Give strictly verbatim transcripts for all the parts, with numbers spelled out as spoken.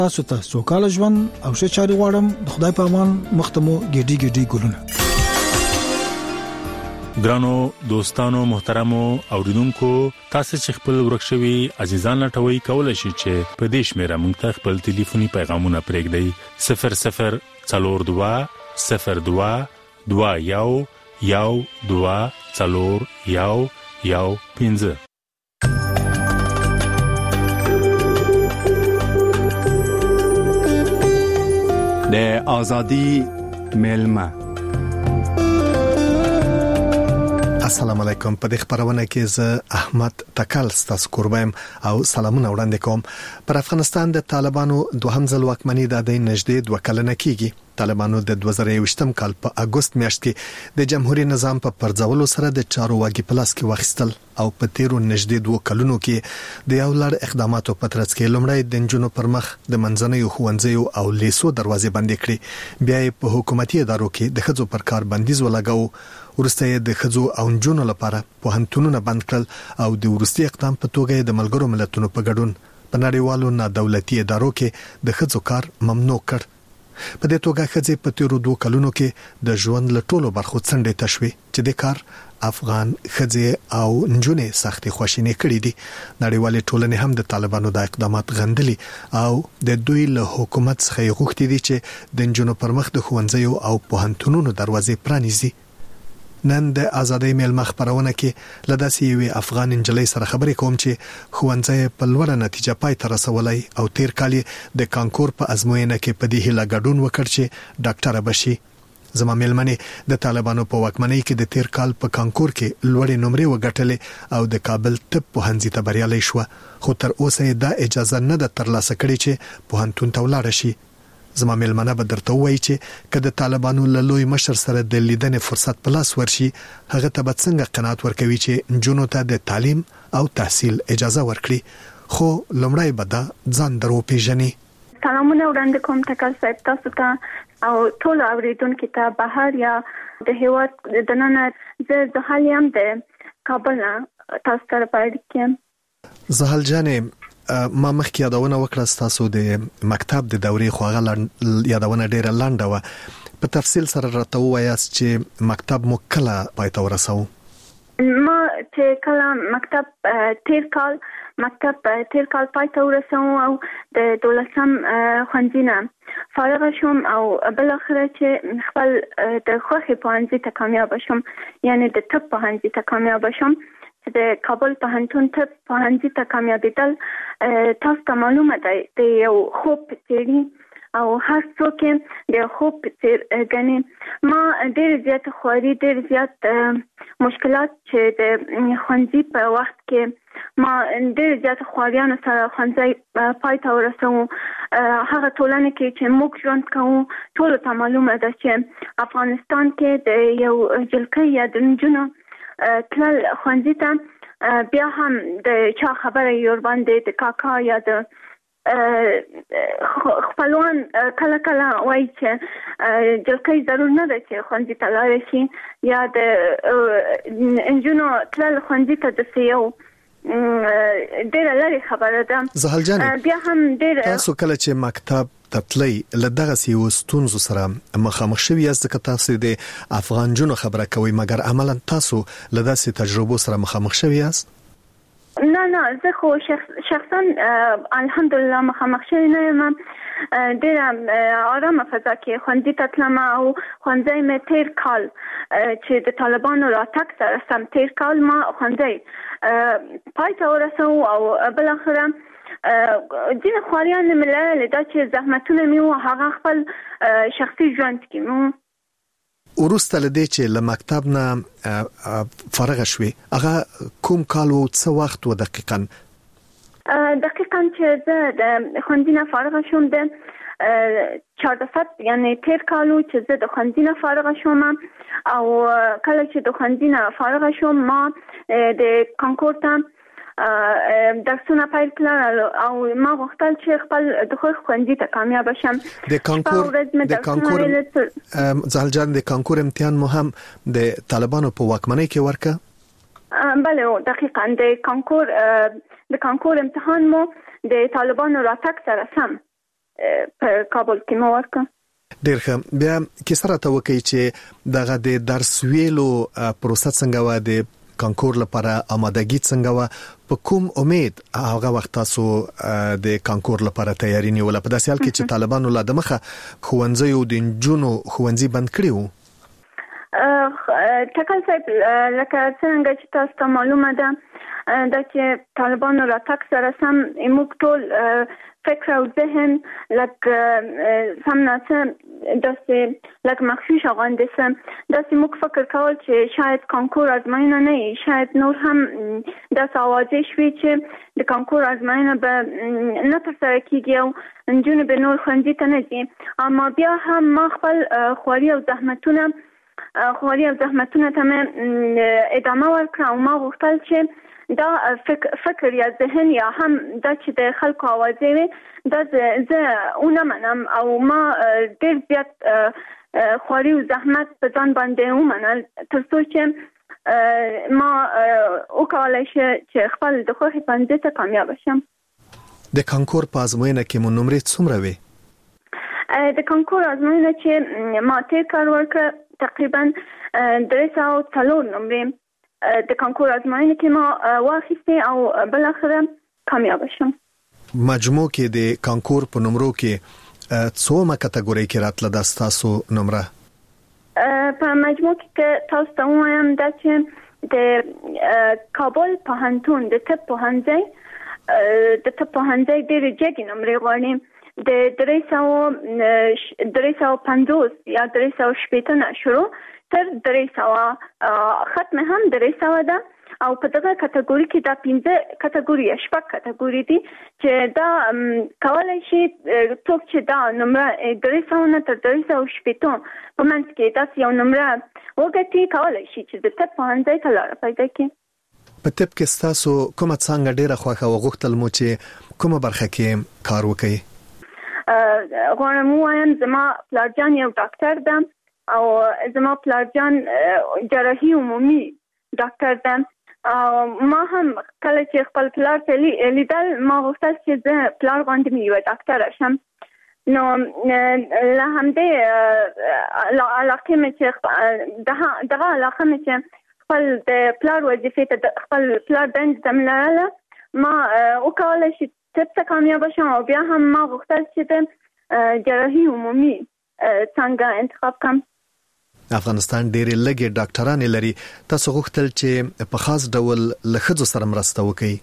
تاسو ته سوکاله ژوند او ښه چاري غواړم. د خدای په امان مختمو ګډي ګډي ګلونه. ګرانو دوستانو محترمو اوریدونکو، تاسو چې خپل ورکشوي عزیزان لټوي کولای شئ چې په دې شمیره موږ ته خپل ټلیفوني پیغامونه پرېږدئ. صفر صفر څلور دوه صفر دوه دوه یو یو دوه څلور یو یو پنځه. د ازادي ملما. السلام علیکم. په دې خبرونه کې زه احمد تکل ستاسو قربایم او سلامونه وړاندې کوم. پر افغانستان د طالبانو دوهم ځل واکمنۍ د دې نږدې دوه کلنه کېږي. طالبانو د دوه زره یوویشتم کال په اگست میاشت کې د جمهوریت نظام په پرځولو سره د چارو واګي پلاس کې واخیستل او په تیرو نږدې دوه کلونو کې د یو لړ اقداماتو په ترڅ کې لومړی د جنونو پر مخ د منځنیو ښوونځیو او لیسو دروازې بندې کړې، بیا په حکومتي ادارو کې د ښځو پر کار بندیز ولګاو، ورسته د ښځو او جنونو لپاره پوهنتونونه بند کړل او د ورستي اقدام په توګه د ملګرو ملتونو په ګډون په نړیوالو نادولتي ادارو کې د ښځو کار ممنوع کړ. په دې توګه ښځې په تیرو دوه کلونو کې د ژوند له ټولو برخو څنډې تشوي چې د کار افغان ښځې او نجونې سختي خوشینې کړې دي. نړیوالې ټولنې هم د طالبانو د اقدامات غندلي او د دوی له حکومت څخه غوښتي دي چې د نجونو پر مخ د ښوونځیو او پوهنتونونو دروازې پرانیزي. نن د ازادۍ ملما خبرونه کې لداسي یو افغان انجلۍ سره خبرې کوم چې ښوونځی په لوړه نتیجه پای ته رسولای او تیر کال د کانکور په ازموینه کې په دې هیله ګډون وکړ چې ډاکټره بشي. زما ملمنې د طالبانو په واکمنۍ کې د تیر کال په کانکور کې لوړې نمرې وګټلې او د کابل طب پوهنځي ته بریالۍ شو، خو تر اوسه دا اجازه نه ده ترلاسه کړې چې پوهنتون ته ولاړ شي. زما ملمنه به درته وایي چې کله طالبانو له لوی مشر سره د لیدنې فرصت په لاس ورشي، هغه ته به څنګه قناعت ورکوي چې جنونو ته د تعلیم او تحصیل اجازه ورکړي. خو لومړی به دا ځان درو پیژني. سلامونه وړاندې کوم تکل صاحب تاسو ته او ټول اوریدونکو ته بهر یا د هیواد د نن زه زحل یم د کابل تاسو ته پاتې. زحل جانې، ما مخکې یادونه وکړه تاسو د مکتب د دورې خوغه یادونه ډیره لنډه و. په تفصیل سره راته وایاست چې مکتب مو کله پای ته ورساو؟ ما چې کله مکتب تیر کال مکتب تیر کال پای ته ورساو او د دولسم ښوونځي نه فارغ شوم او بل اخره چې خپل د خوښې پوهنځي ته کامیاب شوم، یعنی د طب پوهنځي ته کامیاب شوم. د کابل پوهنتون طب پوهنځي ته کامیابیدل تاسو ته معلومه ده د یو خوب څیړي او هر څوک د خوب څیر غني. ما ډېر زیات خواري ډېر زیات مشکلات چې د ښوونځي په وخت کې ما ډېر زیات خواریانو سره ښوونځي پای ته ورسوم. هغه ټولنه کې چې موږ ژوند کوو ټول ته معلومه ده چې افغانستان کې د یو جلکې یا د نجونو تل خوندې ته بیا هم د چا خبره یور باندې د کاکا یا د خپلوان کله کله وایي چې جلکې ضرور نه ده چې خوندې ته لاړ شي یا د انجونو تل خوندې ته د سیو ډېر لري خبره ده. زحل جان، بیا هم ډېر تاسو کله چې مکتب تطلی لدغه سیو ستونزو سره مخامخ شوی یاست که تاسو د افغان جنو خبره کوي، مګر عملا تاسو لداسې تجربو سره مخامخ شوی یاست؟ نه نه زه خو شخص شخصا الحمدلله مخامخ شوی نه یم. ډېر آرامه فضا کې خوندې ته تلم او ښوونځی مې تیر کال چې د طالبانو راتګ سره سم تیر کال ما ښوونځی پای ته ورسوم او بالاخره ځینې خواریان مې لرلې دا چې زحمتونه مې وو هغه خپل شخصي ژوند کې مو وروسته لدې چې له مکتب نه فارغ شوې هغه کوم کال او څه وخت و دقیقاً؟ دقیقاً چې زه د ښوونځي نه فارغ شوم د چهارده یعنی تیر کالو چې زه د ښوونځي نه فارغ شوم او کله چې د ښوونځي نه فارغ شوم ما د کانکور ته درسونه پیل کړل او ما غوښتل چې خپل د خو ښوونځي ته کامیاب شم. د کانکور د کانکور زحل جان د کانکور امتحان مو هم د طالبانو په واکمنۍ کې ورکه؟ بله دقیقاً د کانکور د کانکور امتحان مو د طالبانو راتګ سره سم په کابل کې مو ورکړ. ډیر ښه. بیا کیسه راته وکړئ چې دغه د درس ویلو پروسه څنګه و، د کانکور لپاره آمادګي څنګه و، په کوم امید هغه وخت تاسو د کانکور لپاره تیاری نیوله، په داسې حال کې چې طالبانو لا دمخه ښوونځي او د نجونو ښوونځي بند کړي وو؟ ټاکل صاحب لکه څنګه چې تاسو ته معلومه ده دا چې طالبانو راتګ سره سم موږ ټول فکر او ذهن لکه سم ناسه داسې لکه مخشوش غونډه سم داسې موږ فکر کول چې شاید کانکور ازموینه نه وي، شاید نور هم داسې اوازې شوي چې د کانکور ازموینه به نه ترسره کیږي او نجونې به نور ښوونځي ته نه ځي. اما بیا هم ما خپل خواري او زحمتونه خواري او زحمتونه ته مې ادامه ورکړه او ما غوښتل چې دا فکر, فکر یا ذهن یا هم دا چې د خلکو اوازې وي دا زه اونه منم او ما ډېر زیات خواري او زحمت په ځان باندې ومنل تر څو چې ما وکولای شم چې خپل د خوښې پنځه ته کامیاب شم. د کانکور په ازموینه کې مو نمرې څومره وي؟ د کانکور ازموینه چې ما تیر کار وکړ تقریبا درې سوه څلور نمرې د کانکور ازموینه کې ما واخیسته او بل اخره کامیاب شم. مجموع کې د کانکور په نمرو کې څومره کټګوري کې راتله د تاسو نمره؟ په مجموع کې تاسو ته وایم دا چې د کابل پوهنتون د طب پوهنځي د طب پوهنځي د رجګي نمرې غواړي د درې سوه درې سوه پنځوس یا درې سوه شپږ نه شروع تر درې سوه ختم هم درې سوه ده او په دغه کټګوري کې دا پنځه کټګوري شپږ کټګوري دي چې دا کولای شي څوک چې دا نمره درې سوه نه تر درې سوه شپږ په منځ کې تاسو یو نمره وګټئ کولای شي چې د طب پوهنځي ته لاره پیدا کړي. په طب کې تاسو کومه څانګه ډیره خوښه او غوښتل مو چې کومه برخه کې کار وکړئ؟ غواړم وایم زما پلارجان یو ډاکټر ده او زما پلارجان جراحي عمومي ډاکټر ده. ما هم کله چې خپل پلار ته لیدل ما غوښتل چې زه پلار غوندې مې یوه ډاکټره شم. نو له همدې علاقې مې چې دغه علاقه مې چې خپل د پلار وظیفې ته خپل پلار دنده ته مې لرله ما وکولی شي طب ته کامیابه شم او بیا هم ما غوښتل چې د جراحي عمومي څنګه انتخاب کړم. افغانستان ډېرې لږې ډاکټرانې لري، تاسو غوښتل چې په خاص ډول له ښځو سره مرسته وکړئ؟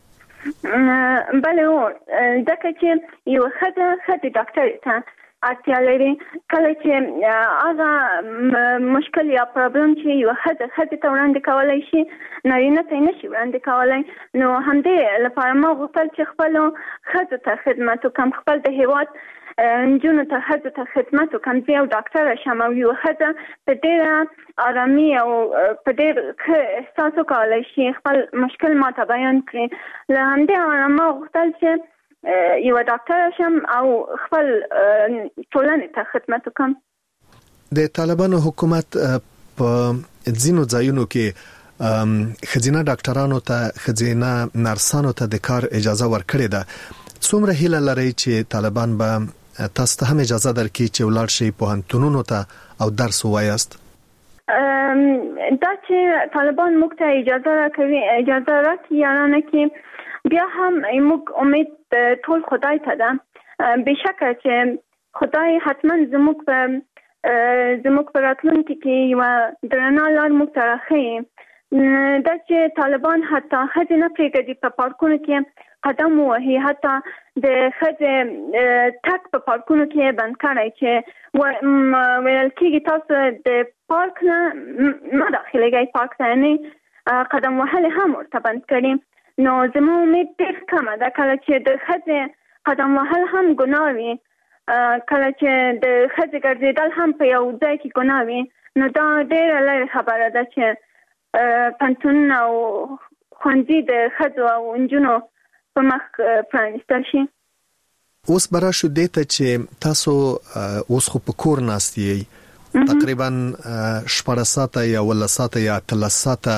بله هو ځکه چې یوه ښځه ښځې ډاکټرې ته اړتیا لري. کله چې هغه مشکل یا پرابلم چې یوه ښځه ښځې ته وړاندې کولی شي نارینه ته یې نه شي وړاندې کولی، نو همدې لپاره ما غوښتل چې خپلو ښځو ته خدمت وکړم، خپل د هېواد نجونو ته ښځو ته خدمت وکړم. زه یو ډاکټره شم او یوه ښځه په ډېره ارامي او په ډېر ښه احساس وکولی شي خپل مشکل ما ته بیان کړي. له همدې ما غوښتل چې یوه ډاکټره شم او خپل ټولنې ته خدمت وکړم. د طالبانو حکومت په ځینو ځایونو کې ښځینه ډاکټرانو ته ښځینه نرسانو ته د کار اجازه ورکړې ده. څومره هیله لرئ چې طالبان به تاسو ته هم اجازه درکړي چې ولاړ شئ پوهنتونونو ته او درس ووایاست؟ دا چې طالبان موږ ته اجازه راکوي اجازه راکړي یا نه کړي بیا هم موږ امید ټول خدای ته ده. بېشکه چې خدای حتما زموږ په زموږ په راتلونکي کې یوه درنه لار موږ ته راښیي. دا چې طالبان حتی ښځې نه پرېږدي په پارکونو کې قدم ووهي، حتی د ښځې تګ په پارکونو کې بند کړی چې ویل کېږي تاسو د پارک نه مه داخلېږئ پارک ته، یعنې قدم وهل هم ورته بند کړي. نو زما امید ډېر کمه ده کله چې د ښځې قدم وهل هم ګناه وي، کله چې د ښځې ګرځېدل هم په یو ځای کې ګناه وي، نو دا ډېره لرې خبره ده چې پوهنتونونه او ښوونځي د ښځو او نجونو په مخ پرانیستل شي. اوس به راشو دې ته چې تاسو اوس خو په کور ناست یئ، تقریبا شپاړس ساعته یا اوولس ساعته یا اتلس ساعته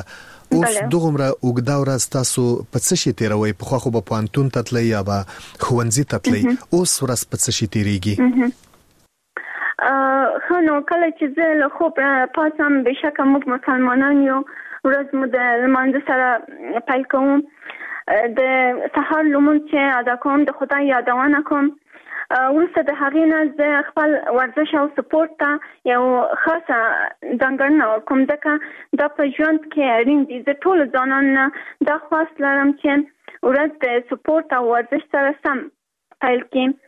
اوس دغمره وګدا ورځ تاسو په څه شي تیروي؟ په خو به پوانتون تتلی یا به خوندزي تتلی، اوس ورځ په څه شي تیریږي؟ خو نو کله چې زه له خوب پاسم بشکه موږ مسلمانان یو، ورځ مو د لمانځه سره پیل کوم، د سحر لمونځ چې ادا کوم د خدای یادونه کوم. وروسته د هغې نه زه خپل ورزش او سپورت ته یو خاصه ځانګړنه ورکوم، ځکه دا په ژوند کې اړین دي. زه ټولو ځوانانو نه دا خواست لرم چې ورځ د سپورت او ورزش سره سم پیل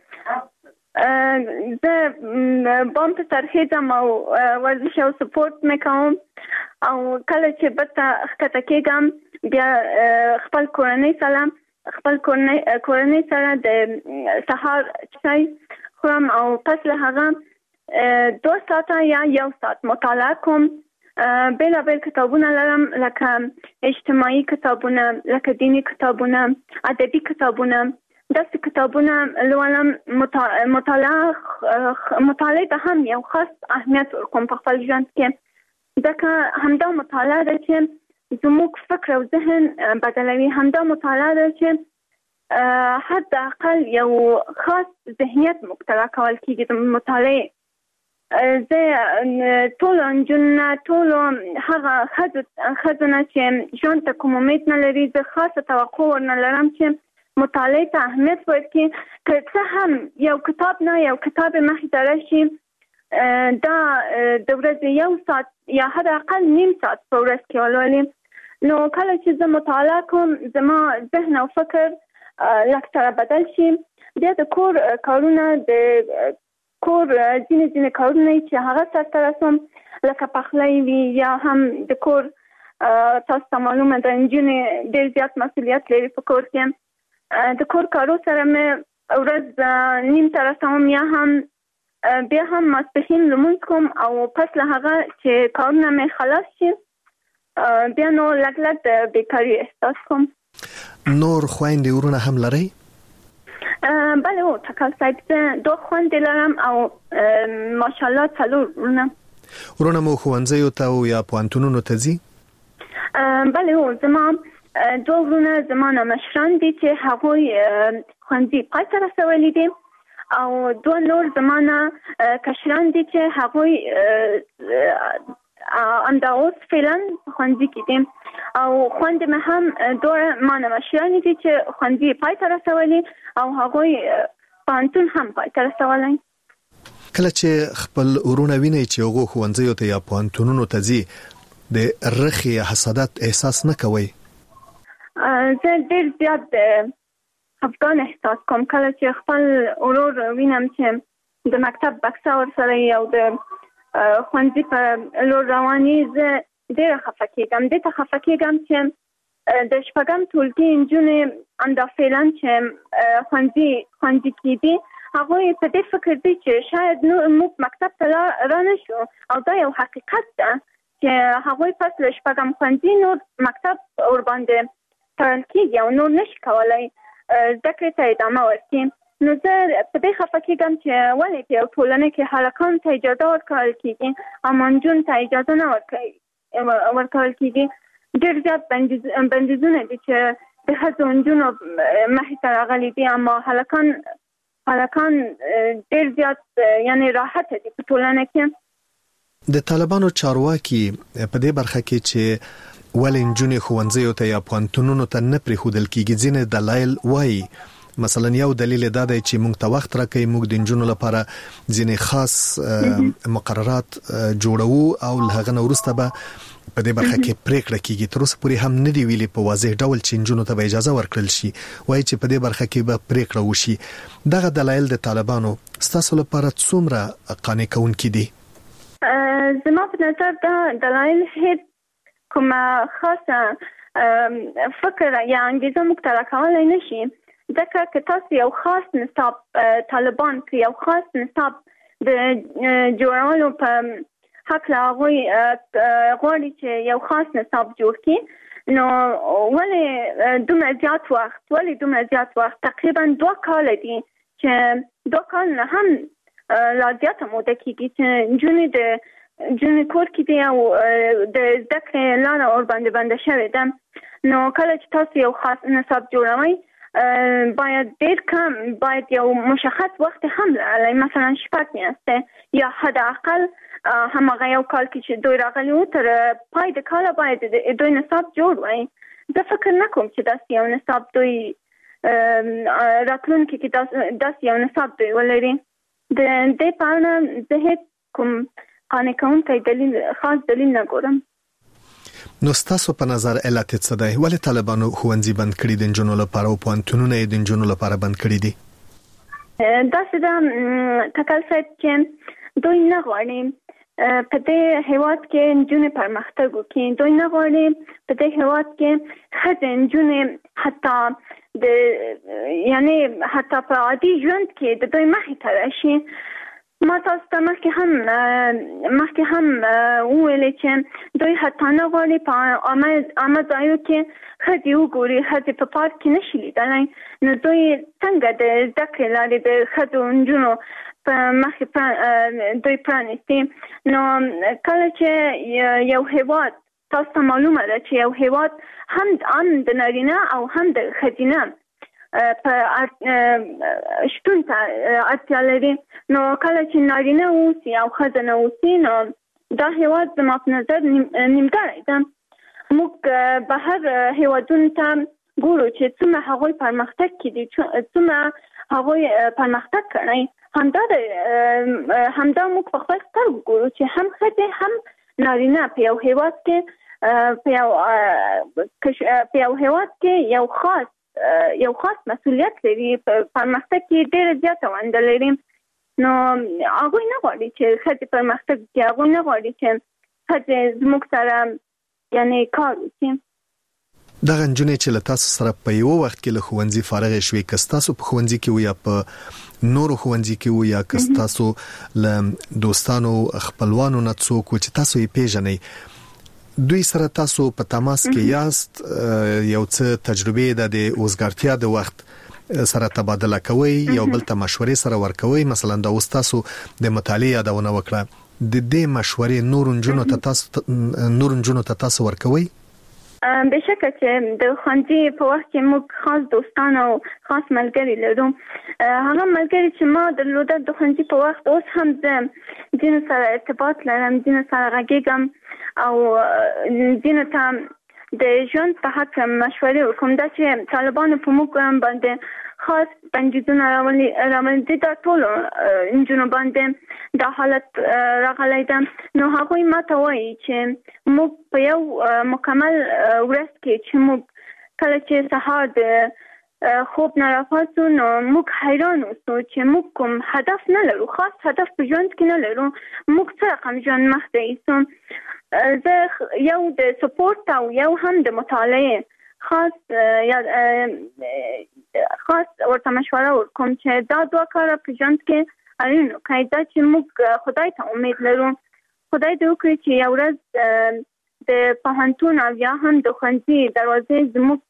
کړي. زه بام ته سرخیزم او ورزش او سپورت مې کوم، او کله چې بته ښکته کېږم بیا خپل کورنۍ سره خپل کورنۍ سره د سهار چای خورم، او پس له هغه دو ساعته یا یو ساعت مطالعه کوم. بیلا بیل کتابونه لرم، لکه اجتماعي کتابونه، لکه دینی کتابونه، ادبي کتابونه. داسې کتابونه لولم. مطالعه مطالعه ته هم یو خاص اهمیت ورکوم په خپل ژوند کې، ځکه همدا مطالعه ده چې زموږ فکر او ذهن بدلوي. همدا مطالعه ده چې حد اقل یو خاص ذهنیت مقتلا کول کېږي د مطالعه. زه ټول نجونو ټول هغه ښځو نه چې ژوند ته کوم امید نه لري، زه خاصه توقع ورنه لرم چې مطالعه ته اهمیت ورکړي. که څه هم یو کتاب نه یو کتاب مخې ته راشي، دا د ورځې یو ساعت یا حد اقل نیم ساعت په ورځ کې ولولي. نو کله چې زه مطالعه کوم زما ذهن او فکر لږ سره بدل شي. بیا د کور کارونه د کور ځینې ځینې کارونه چې هغه سرته رسوم، لکه پخلی وي یا هم د کور، تاسو ته معلومه ده نجونې ډېر زیات مسؤلیت لري په کور کې. د کور کارو سره مې ورځ نیم ته رسوم، یا هم بیا هم ماسپښین لمونځ کوم، او پس له هغه چې کارونه مې خلاص شي بیا نو لږ لږ د بیکاري احساس کوم. نور خویندې ورونه هم لرئ؟ بله او تکل صاحب، زه دو خویندې لرم او ماشاءالله څلور ورونه. ورونه مو ښوونځیو ته یا پوهنتونونو ته ځي؟ بله او زما دو ورونه زما نه مشران دي چې هغوی ښوونځي پای ته رسولي دي، او دو نور زما نه کشران دي چې هغوی همدا اوس فعلا ښوونځي کې دي، او خویندې مې هم دوه ما نه مشرانې دي چې ښوونځي پای ته رسولي، او هغوی پوهنتون هم پای ته رسولی. کله چې خپل ورونه وینئ چې هغوی ښوونځیو ته یا پوهنتونونو ته ځي، د رخې یا حسادت احساس نه کوئ؟ زه ډېر زیات خفګان احساس کوم کله چې خپل ورور وینم چې د مکتب بکسه ورسره یې او د ښوونځي په لور رواني. زه ډېره خفه کېږم. دې ته خفه کېږم چې د شپږم ټولګي نجونې همدا فعلا چې ښوونځي ښوونځي کې دي، هغوی په دې فکر دي چې شاید موږ مکتب ته را نه شو، او دا یو حقیقت ده چې هغوی پس له شپږم ښوونځي نور مکتب ورباندې تړل کېږي او نور نشي کولی زده کړې ته ادامه ورکړي. نو زه په دې خفه کېږم چې ولې په یو ټولنه کې هلکانو ته اجازه ورکول کېږي او نجونو ته اجازه نه ورکول کېږي. ډېر زیات بندیزونه دي چې د ښځو نجونو مخې ته راغلي دي، اما هلکان هلکان ډېر زیات یعنې راحته دي په ټولنه کې. د طالبانو چارواکي په دې برخه کې چې ولې نجونې ښوونځیو ته یا پوهنتونونو ته نه پرېښودل کېږي ځینې دلایل وایي. مثلا یو دلیل دا دی چې موږ ته وخت راکوي، موږ د نجونو لپاره ځینې خاص مقررات جوړو او له هغه نه وروسته به په دې برخه کې پریکړه کیږي. تر اوسه پورې هم نه دی ویلي په واضح ډول چې نجونو ته به اجازه ورکړل شي، وایي چې په دې برخه کې به پریکړه وشي. دغه دلایل د طالبانو ستاسو لپاره څومره قانع کوونکي دي؟ زما په نظر دا دلایل هیڅ کومه خاصه فکر یا انګیزه موږ ته راکولی نه شي، ځکه که تاسو یو خاص نصاب طالبان که یو خاص نصاب د جوړولو په هکله هغوی غواړي چې یو خاص نصاب جوړ کړي، نو ولې دومره زیات وخت ولې دومره زیات وخت تقریبا دوه کاله دي چې دوه کال نه هم لا زیاته موده کېږي چې نجونې د جون کور کې دی او د زده کړې لاره اور باندې بنده شوې ده نو کله چې تاسو یو خاص نصاب جوړوئ باید ډیر کم باید یو مشخص وخت هم لري مثلا شپږ میاشتې یا حد اقل همغه یو کال کې چې دوی راغلي وو تر پای د کال باید دوی نصاب جوړ وای زه فکر نه کوم چې داسې یو نصاب دوی راتلونکي کې داسې یو نصاب دوی ولري د دې په اړه زه هیڅ کوم قانع کوونکی دلیل خاص دلیل نه ګورم نو ستاسو په نظر علت څه دی ولې طالبانو ښوونځي بند کړي دي نجونو لپاره او پوهنتونونه یې د نجونو لپاره بند کړي دي داسې ده تکل صاحب چې دوی نه غواړي په دې هیواد کې نجونې پرمختګ وکړي دوی نه غواړي په دې هیواد کې ښځې نجونې حتی د یعنی حتی په عادي ژوند کې د دوی مخې ته راشي ما تاسو ته مخکې هم مخکې هم وویلې چې دوی حتی نه غواړي په عامه ځایو کې ښځې وګوري ښځې په پارک کې نشي لیدلی نو دوی څنګه د زده کړې لارې د ښځو نجونو په مخې دوی پرانیستي نو کله چې یو هیواد تاسو ته معلومه ده چې یو هیواد هم هم د نارینه او هم د ښځینه په شتون ته اړتیا لري نو کله چې نارینه اوسي او ښځه نه اوسي نو دا هیواد زما په نظر نیمګړی ده موږ بهر هیوادونو ته ګورو چې څومره هغوی پرمختګ کړي څومره هغوی پرمختګ کړی همدا همدا موږ په خپل سترګو ګورو چې هم ښځې هم نارینه په یو هیواد کې په یو په یو هیواد کې یو خاص یو خاص مسؤلیت لري په پرمختګ کې ډېره زیاته ونډه لري نو هغوی نه غواړي چې ښځې پرمختګ وکړي هغوی نه غواړي چې ښځې زموږ سره یعنې کار وکړي دغه نجونې چې له تاسو سره په یو وخت کې له ښوونځي فارغې شوې که ستاسو په ښوونځي کې وو یا په نورو ښوونځي کې وو یا که ستاسو له دوستانو خپلوانو نه څوک و چې تاسو یې پیژنئ دوی سره تاسو په تماس کې یاست یو څه تجربه ده د اوسګارتیا د وخت سره تبادله کوي یو بل ته مشورې سره ورکوي مثلا د استادو د مطالعه یادونه وکړه د دې مشورې نور نجونو ته تاسو نور نجونو ته تاسو ورکوي بشکه چې د ښوونځي په وخت کې موږ خاص دوستان او خاص ملګري لرو هغه ملګري چې ما درلوده د ښوونځي په وخت اوس هم زه ځینو سره ارتباط لرم ځینو سره غږیږم او ځینو ته د ژوند په حق مشورې وکړم دا چې طالبانو په موږ باندې خاص بندیزونه راوړي دي دا ټول نجونو باندې دا حالت راغلی ده نو هغوی ما ته وایي چې موږ په یو مکمل ورځ کې چې موږ کله چې سهار د خوب نه راپاڅو نو موږ حیران اوسو چې موږ کوم هدف نه لرو خاص هدف په ژوند کې نه لرو موږ څه رقم ژوند مخته ایسو زه یو د سپورت او یو هم د مطالعه خاص یا خاص ورته مشوره ورکوم چې دا دوه کاره په ژوند کې اړین کړي دا چې موږ خدای ته امید لرو خدای دې وکړي چې یو ورځ د پوهنتون او یا هم د ښوونځي دروازې زموږ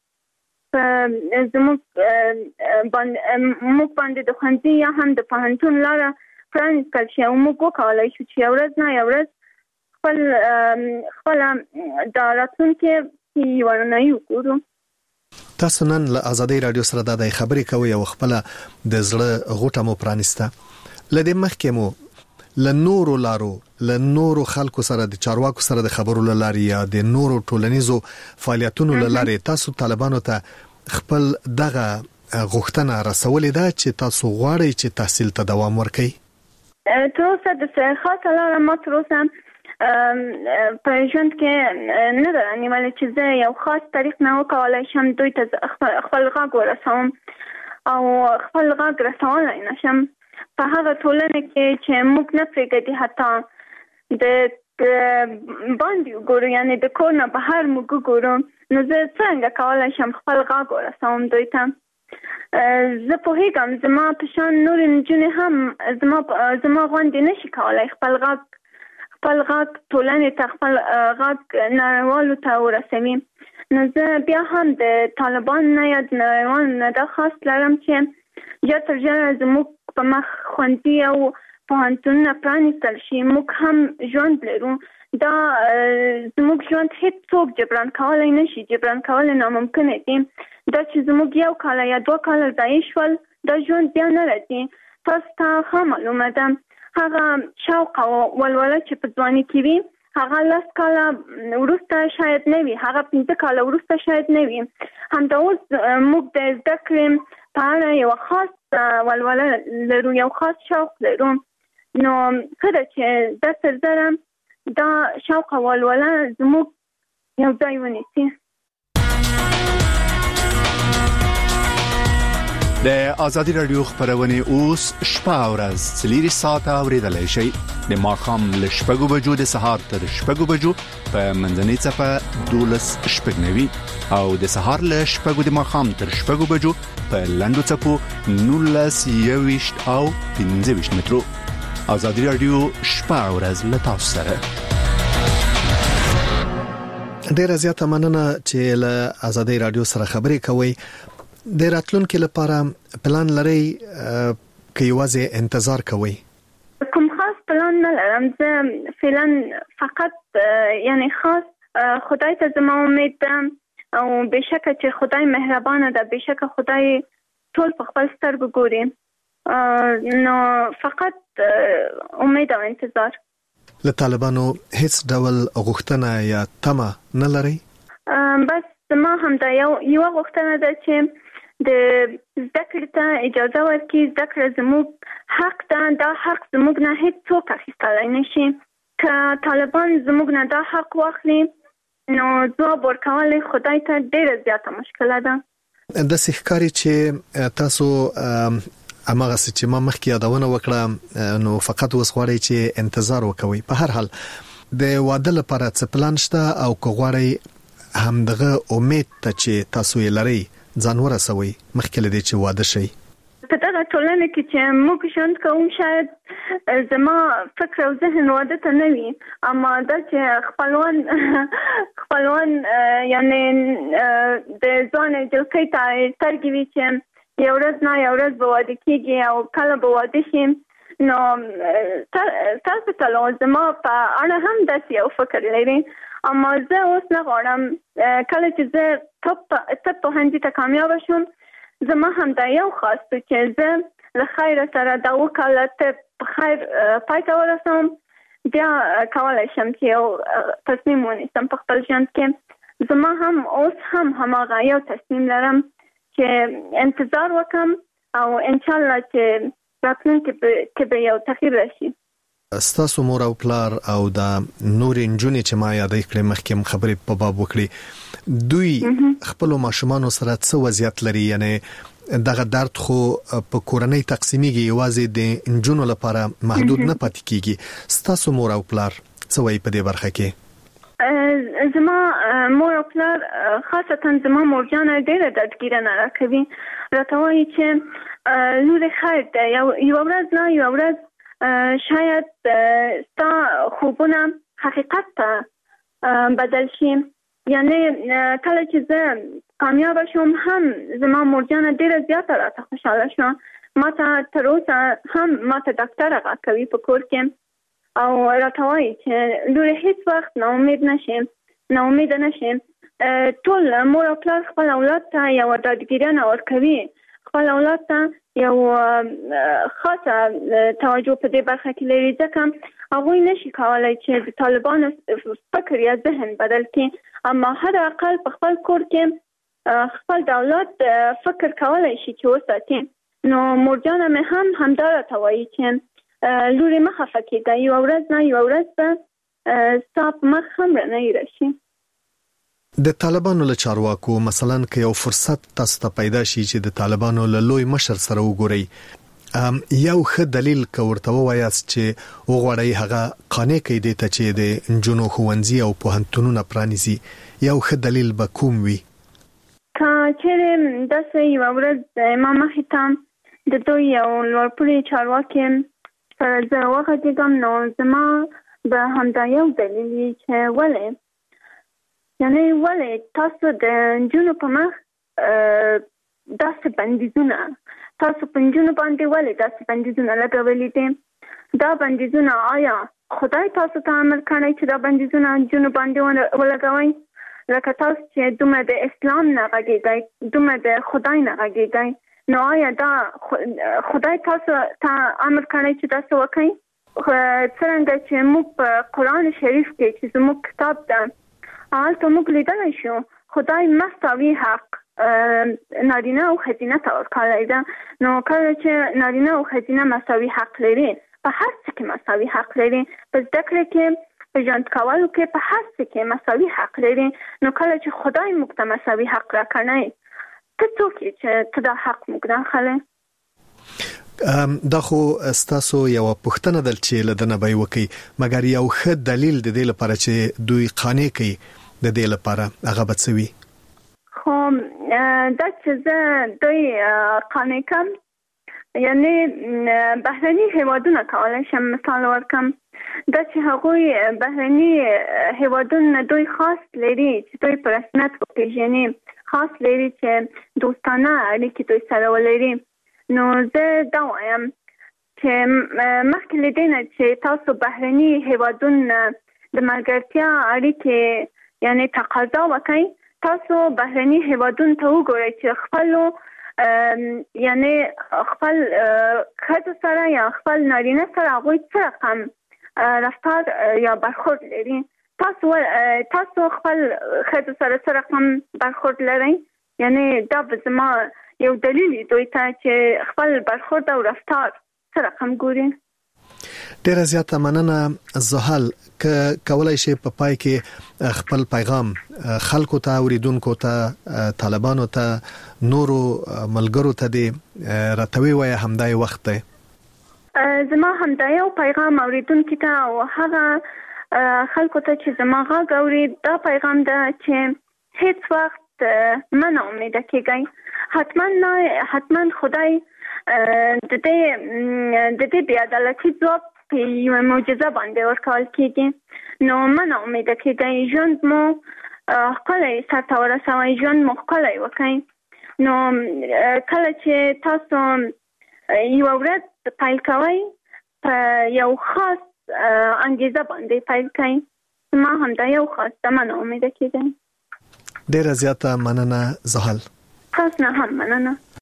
زموږ موږ باندې د ښوونځي یا هم د پوهنتون لاره پرانیستل شي او موږ وکولای شو چې یو ورځ نه یو ورځ خپل خپل د راتلونکي یو نه یو ګورو تاسو نن له ازادي رادیو سره د خبرې کوي او خپل د زړه غوټه مو پرانیسته لدې مخکې مو له نورو لارو له نورو خلکو سره د چارواکو سره د خبرو لاري یا د نورو ټولنیزو فعالیتونو لاري تاسو طالبانو ته خپل دغه غوښتنه رسولې ده چې تاسو غواړئ چې تحصیل ته دوام ورکړئ تر اوسه د خاصه لاره ما تر اوسه په ژوند کې نه ده نیولې چې زه یو خاص طریق نه وکولای شم دوی ته خپل غږ ورسوم او خپل غږ رسولای نشم په هغه ټولنه کې چې موږ نه پرېږدي حتی د باندې وګورو یعنی د کور نه بهر موږ وګورو نو زه څنګه کولی شم خپل غږ ورسوم دوی ته زه پوهېږم زما په شان نورې نجونې هم زما زما غوندې نشي کولی خپل غږ خپل غږ ټولنې ته خپل غږ نړیوالو ته ورسوي نو زه بیا هم د طالبانو نه یا د نړیوالو نه دا خواست لرم چې ژر تر ژره زموږ په مخ ښوونځي او پوهنتونونه پرانیستل شي موږ هم ژوند لرو. دا زموږ ژوند هیڅ څوک جبران کولی نشي، جبران کول ناممکن دي. دا چې زموږ یو کال یا دوه کال ضایع شول دا ژوند بیا نه راځي. تاسو ته ښه معلومه ده هغه شوق او ولوله چې په ځواني کې وي هغه لس کاله وروسته شاید نه وي، هغه پنځه کاله وروسته شاید نه وي. همدا اوس موږ د زده کړې په اړه یو خاص ولوله لرو، یو خاص شوق لرو. نو ښه ده چې دا سرزره دا شوق او ولوله زموږ یو ځای ونیسي. د آزادي رادیو خبرونه اوس شپه او ورځ څلور ساعته اوریدلای شئ. د ماښام له شپږو بجو د سهار تر شپږو بجو په منځنۍ څپه دولس شپږ نوي او د سهار له شپږو د ماښام تر شپږو بجو په لنډو څپو نولس یويشت او پنځه ویشت مترو. آزادي رادیو شپه او ورځ له تاسو سره. ډیره زیاته مننه چې له آزادي رادیو سره خبرې کوي. د راتلونکو لپاره پلان لري که یوازې انتظار کوي؟ کوم خاص پلان نه لرم زه فعلا، فقط یعنی خاص خدای ته زما امید ده او بشکه چې خدای مهربانه ده، بشکه خدای ټول په خپل سترګو ګوري. نو فقط امید او انتظار. له طالبانو هیڅ ډول غوښتنه یا تمه نه لري؟ بس زما هم دا یو یو غوښتنه ده چې د زده کړې ته اجازه ورکړي. زده کړه زموږ حق ده، دا حق زموږ نه هیڅ څوک اخیستلی نشي. که طالبان زموږ نه دا حق واخلي نو ځواب ورکول خدای ته ډیره زیاته مشکله ده. د ښکاري چې تاسو امغه چې ما مخکې یادونه وکړه نو فقط اوس غواړئ چې انتظار وکوي. په هر حال د واده لپاره څه پلان شته او که غواړئ همدغه امید ته چې تاسو یې لرئ ځان ورسوي مخکې له دې چې واده شي؟ په دغه ټولنه کې چې موږ ژوند کوو شاید زما فکر او ذهن واده ته نه وي، اما دا چې خپلوان خپلوان یعنی د ځوان جلکۍ ته سترګې وي چې یو ورځ نه یو ورځ به واده کېږي او کله به واده شي. نو تاسو ته زما په اړه هم داسې یو فکر لري، اما زه اوس نه غواړم کله چې زه طب پوهنځي ته کامیابه شوم زما هم دا یو خاص دی چې زه له خیره سره دا وکاله طب په خیر پای ته ورسوم، بیا کولی شم چې یو تصمیم ونیسم په خپل ژوند کې. زما هم اوس هم هماغه یو تصمیم لرم چې انتظار وکم او انشاءالله چې راتلونکي کې به یو تغییر راشي. ستاسو مور او پلار او د نور انجونې چې ما یادې کړې مخکې خبرې په باب وکړي، دوی خپل ماشومان سره څه وضعیت لري؟ یعنی دغه درد خو په کورنۍ تقسیمیږي، یوازې د انجونو لپاره محدود نه پاتې کیږي. ستاسو مور او پلار څه وایي په دې برخه کې؟ زما مور او پلار خاصتا زما مورجانه ډیره دردګیرنه راکوي، راته وایي چې لورې خیر ده، یو ورځ نه یو ورځ شاید ستا خوبونه حقیقت ته بدل شي. یعنی کله چې زه کامیابه شوم هم زما مورجانه ډیره زیاته راته خوشحاله شوه. ما ته تر اوسه هم ما ته ډاکټره غږ کوي په کور کې او راته وایي چې لورې هیڅ وخت ناامید نشې ناامیده نشې. ټول مور او پلار خپل اولاد ته یو ډاډګیرنه ورکوي، خپل اولاد ته یو خاصه توجه په دې برخه کې لري، ځکه هغوی نشي کولی چې د طالبانو فکر یا ذهن بدل کړي، اما حد اقل په خپل کور کې خپل د اولاد فکر کولی شي چې وساتي. نو مورجانه مې هم همدا راته وایي چې لورې مه خفه کېږه، یوه ورځ نه یوه ورځ به ستا په مخ هم رڼۍ راشي. د طالبانو له چارواکو مثلا که یو فرصت تاسو ته پیدا شي چې د طالبانو له لوی مشر سره وګورئ، یو ښه دلیل که ورته ووایاست چې وغواړئ هغه قانع کړئ دې ته چې د نجونو ښوونځي او پوهنتونونه پرانیزي، یو ښه دلیل به کوم وي؟ که چیرې داسې یوه ورځ ما مخې ته د دوی یو لوړپوړي چارواکي سره زه وغږېږم نو زما به همدا یو دلیل وي چې ولې یعنی ولې تاسو د نجونو په مخ داسې بندیزونه تاسو په نجونو باندې ولې داسې بندیزونه لګولي دي؟ دا بندیزونه آیا خدای تاسو ته امر کړی چې دا بندیزونه جنو باندې ولګوئ؟ لکه تاسو چې دومره د اسلام نه غږیږئ، دومره د خدای نه غږیږئ، نو آیا دا خدای تاسو ته امر کړی چې تاسو وکړئ؟ څرنګه چې موږ په قرآن شریف کې چې زموږ کتاب ده هلته موږ لیدلی شو خدای مساوي حق نارینه او ښځینه ته ورکړی ده. نو کله چې نارینه او ښځینه مساوي حق لري، په هر څه کې مساوي حق لري، په زده کړه کې، په ژوند کولو کې، په هر څه کې مساوي حق لري. نو کله چې خدای موږ ته مساوي حق راکړی، ته څوک یې چې ته دا حق موږ نه اخلې؟ دا خو ستاسو یو پوښتنه ده چې لدنه به وکړي، مګر یو ښه دلیل د دې لپاره چې دوی قانع کوي د دې لپاره هغه به څه وي؟ خو دا چې زه دوی قانع کوم، یعنی بهرني هیوادونه کولای شم مثال ورکم، دا چې هغوی بهرني هیوادونه دوی خاص لري چې دوی په رسمیت وپېژني، خاص لري چې دوستانه اړیکې دوی سره ولري. نو زه دا وایم چې مخکې له دې نه چې تاسو بهرني هیوادونه د ملګرتیا اړیکې یعنی تقاضا وکړئ، تاسو بهرني هیوادونه ته وګورئ چې خپلو یعنی خپل ښځو سره یا خپل نارینه سره هغوی څه رقم رفتار یا برخورد لري. تاسو تاسو خپل ښځو سره څه رقم برخورد لرئ؟ یعنی دا به زما یو دلیل دوی ته چې خپل برخورد او رفتار څه رقم ګوري. ډیره زیاته مننه زحل، که کولای شي په پای کې خپل پیغام خلکو ته، اوریدونکو ته، طالبانو ته، نورو ملګرو ته دې راتوي وای همدای وخت دی. زما همدای او پیغام اوریدونکو ته او هغه خلکو ته چې زما غږ اوري، دا پیغام ده چې هیڅ وخت مه ناامیده کیږئ. حتما نه حتما خدای د دې د دې بې عدالتي ځواب په یوه معجزه باندې ورکول کېږي. نو مه ناامیده کیږئ، ژوند مو ښکلی سرته ورسوئ، ژوند مو ښکلی وکړئ. نو کله چې تاسو یوه ورځ پیل کوئ، په یو خاص انګیزه باندې پیل کړئ. ما همدا یو خاص ده، مه ناامیده کیږئ. ډیره زیاته مننه زحل. تاسو نه هم مننه.